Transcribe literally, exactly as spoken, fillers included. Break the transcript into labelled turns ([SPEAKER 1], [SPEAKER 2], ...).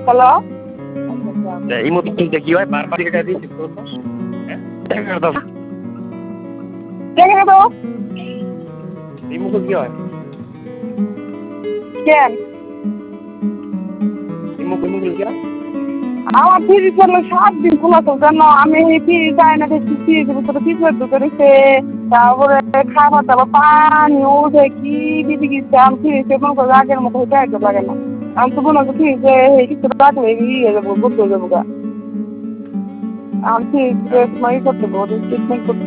[SPEAKER 1] hello
[SPEAKER 2] এই মতো কি হয় বারবার এটা রিসিভ করতো হ্যাঁ দেখা দাও
[SPEAKER 1] দেখে দাও
[SPEAKER 2] এই মতো কি হয়
[SPEAKER 1] কেন
[SPEAKER 2] এই মতো কি হয়
[SPEAKER 1] আমার ফ্রিজ হলো সাত দিন খোলা তো জানো আমি এই ফ্রিজ চাই না দেখছি ফ্রিজের ভিতরে পিঁপড়ে ঢুকে রয়েছে তারপরে খাবার দাবার পানি উঠে কি দিদি গেছে আমি ফ্রিজে মনে করো আগের মতো হইতে আগে লাগে না আমি তো মনে হচ্ছে ফ্রিজে কিছু রাখলে ইয়ে যাবো বদলে যাবো গা আমি ফ্রিজ ই করতে পারবো ট্রিটমেন্ট করতে